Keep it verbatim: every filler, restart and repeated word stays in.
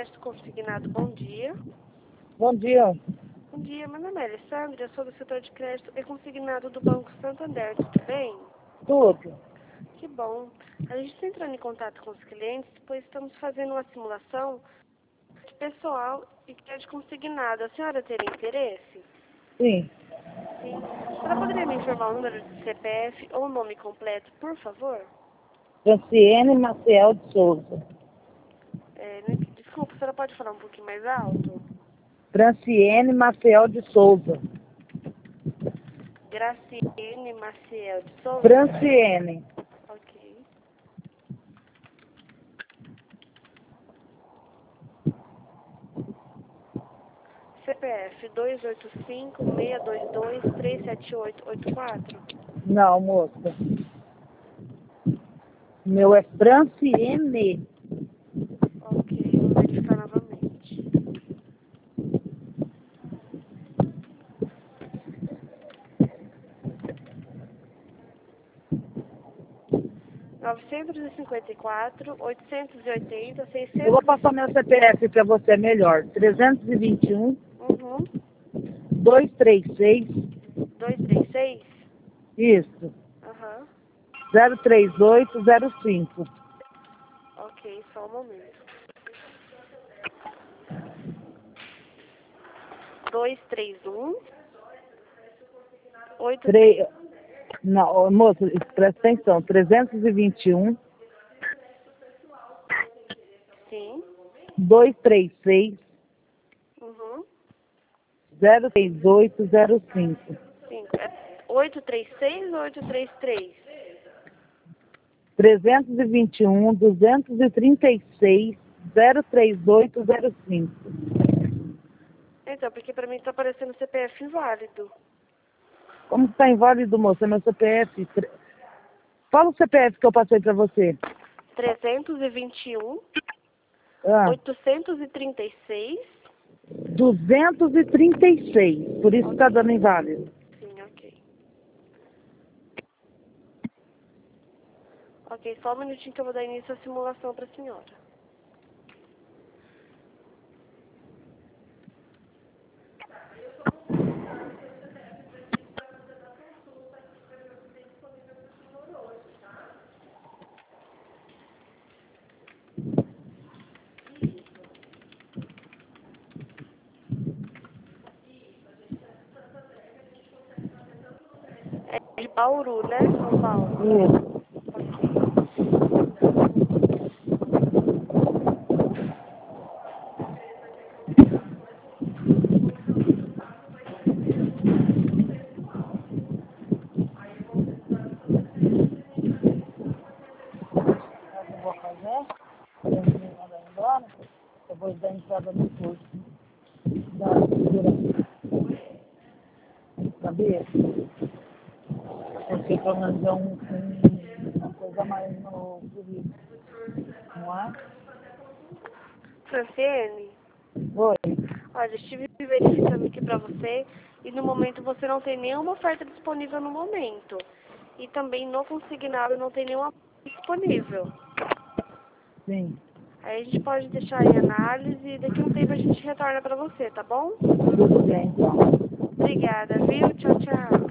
Crédito Consignado, bom dia. Bom dia. Bom dia, meu nome é Alessandra, eu sou do setor de crédito e consignado do Banco Santander, tudo bem? Tudo. Que bom. A gente está entrando em contato com os clientes, pois estamos fazendo uma simulação de pessoal e crédito consignado. A senhora teria interesse? Sim. Sim. A senhora poderia me informar o número de C P F ou o nome completo, por favor? Franciene Maciel de Souza. É, não ent- desculpa, a senhora pode falar um pouquinho mais alto? Franciene Maciel de Souza. Graciene Maciel de Souza? Franciene. Ok. C P F dois oito cinco, seis dois dois, três sete oito oito quatro. Não, moça. Meu é Franciene. Ok, vou verificar novamente. novecentos e cinquenta e quatro, oitocentos e oitenta, Eu vou seiscentos. passar meu C P F para você, é melhor. trezentos e vinte e um, Uhum. duzentos e trinta e seis. duzentos e trinta e seis? Isso. Aham. zero três oito zero cinco. Ok, só um momento. dois três um, oito. Tre... Não, ô, moça, presta atenção. trezentos e vinte e um, Sim. duzentos e trinta e seis, Uhum. zero três oito zero cinco. cinco. É oito três seis ou oito três três? trezentos e vinte e um, duzentos e trinta e seis, zero três oito zero cinco. Então, porque pra mim tá aparecendo C P F inválido. Como está inválido, moça? Meu C P F. Tre- Fala o C P F que eu passei para você. trezentos e vinte e um, Ah, oitocentos e trinta e seis. duzentos e trinta e seis. Por isso está dando inválido. Sim, ok. Ok, só um minutinho que eu vou dar início à simulação pra senhora. É de Bauru, né? São Paulo. Isso. Ok. Eu vou fazer. Eu vou mandar embora. Eu vou dar entrada no curso da segurança. Sabia? Porque pelo menos é um, um, uma coisa a mais no currículo. Não é? Franciene, Oi. olha, estive verificando aqui pra você e no momento você não tem nenhuma oferta disponível no momento. E também no consignado não tem nenhuma disponível. Sim. Aí a gente pode deixar em análise e daqui a um tempo a gente retorna pra você, tá bom? Tudo bem, então. Obrigada, viu? Tchau, tchau.